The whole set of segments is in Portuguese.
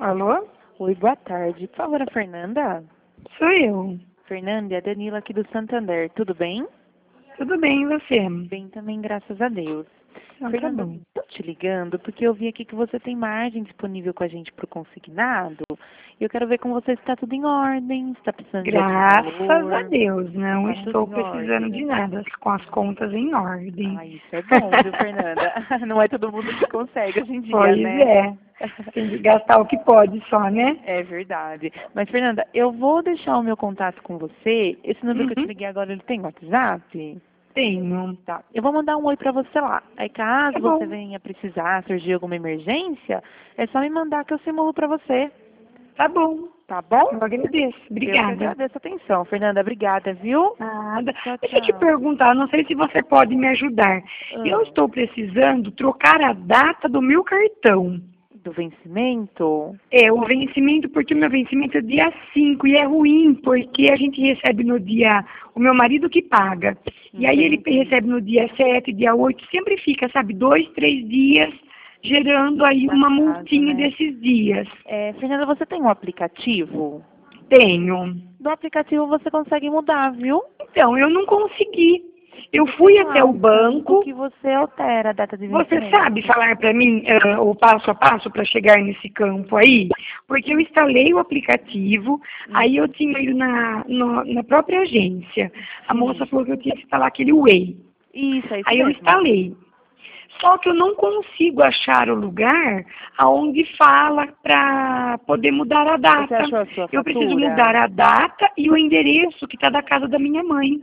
Alô? Oi, boa tarde. Por favor, a Fernanda? Sou eu. Fernanda, é a Danila aqui do Santander. Tudo bem? Tudo bem, e você? Bem também, graças a Deus. Então, tá Fernanda, bom. estou te ligando porque eu vi aqui que você tem margem disponível com a gente para o consignado. E eu quero ver com você se está tudo em ordem, se está precisando de algum Graças a valor. Deus, não Tá estou tudo em precisando ordem. de nada, com as contas em ordem. Ah, isso é bom, viu, Fernanda? Não é todo mundo que consegue hoje em dia, Pois né? é. Tem que gastar o que pode só, né? É verdade. Mas, Fernanda, eu vou deixar o meu contato com você. Esse número que eu te Uhum. liguei agora, ele tem WhatsApp? Tenho. Tá. Eu vou mandar um oi pra você lá. Aí, caso Tá você bom. venha precisar, surgir alguma emergência, é só me mandar que eu simulo pra você. Tá bom. Tá bom? Eu agradeço. Eu que Obrigada. agradeço a atenção. Fernanda, obrigada, viu? Nada. Tchau, Deixa eu te tchau. perguntar, não sei se você pode me ajudar. Eu Ah, estou precisando trocar a data do meu cartão. do vencimento? É, o vencimento, porque o meu vencimento é dia 5 e é ruim, porque a gente recebe no dia, o meu marido que paga. E aí ele Entendi. recebe no dia 7, dia 8, sempre fica, sabe, 2, 3 dias, gerando aí Na uma casa, multinha né? desses dias. Fernanda, você tem um aplicativo? Tenho. Do aplicativo você consegue mudar, viu? Então, eu não consegui. Eu Porque fui tem lá até o um campo banco. que você altera a data de Você sabe vencimento. falar para mim o passo a passo para chegar nesse campo aí? Porque eu instalei o aplicativo, aí eu Uhum. tinha ido na própria agência. A moça Sim. falou que eu tinha que instalar aquele Way. Isso, é isso Aí eu mesmo. instalei. Só que eu não consigo achar o lugar aonde fala para poder mudar a Você data. achou a sua Eu preciso fatura? mudar a data e o endereço que está da casa da minha mãe.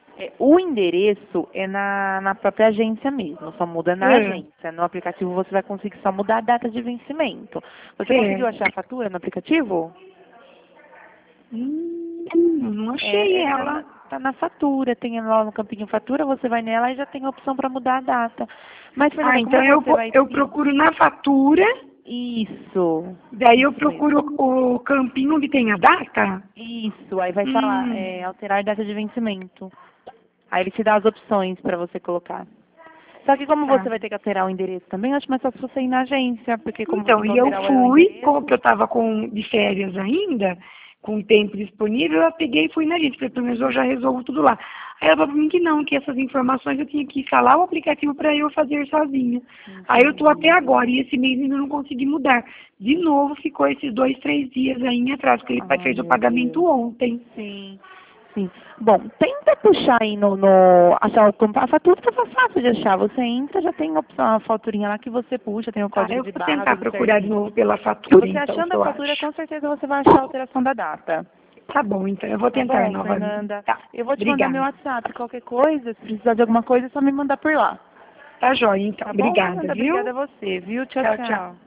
O endereço é na própria agência mesmo, só muda na Ah, agência. No aplicativo você vai conseguir só mudar a data de vencimento. Você conseguiu achar a certo. fatura no aplicativo? Não achei ela. Tá na fatura, tem lá no campinho fatura, você vai nela e já tem a opção para mudar a data. Mas, Ah, Fernanda, então como você vai eu vir? procuro na fatura, daí eu Isso mesmo. procuro o campinho onde tem a data. Isso, aí vai falar, Hum, alterar data de vencimento. Aí ele te dá as opções para você colocar. Só que como tá. você vai ter que alterar o endereço também, eu acho mais fácil você ir na agência, porque como você Então, vai e eu alterar o fui, como que endereço, eu estava de férias ainda, com tempo disponível, eu peguei e fui na agência, falei, pelo menos eu já resolvo tudo lá. Aí ela falou para mim que não, que essas informações eu tinha que instalar o aplicativo para eu fazer sozinha. Aí eu estou até entendi. agora, e esse mês ainda não consegui mudar. De novo, ficou esses 2, 3 dias aí em atraso, porque ele Ai, fez o meu pagamento Deus. ontem. Sim, sim. Bom, tenta puxar aí achar a fatura tá fácil de achar. Você entra, já tem a opção, a faturinha lá que você puxa, tem o Tá, código eu de vou barra, tentar tudo procurar de certinho. novo pela Se fatura, você então, achando se a eu fatura, acho. com certeza você vai achar a alteração da data. Tá bom, então eu vou Tá tentar bom, novamente. Fernanda? Tá, Eu vou te mandar meu obrigada. WhatsApp. Qualquer coisa, se precisar de alguma coisa, é só me mandar por lá. Tá joia, então. Tá bom, Obrigada, Fernanda? Obrigada viu? a você, viu? Tchau, Tchau, tchau. tchau.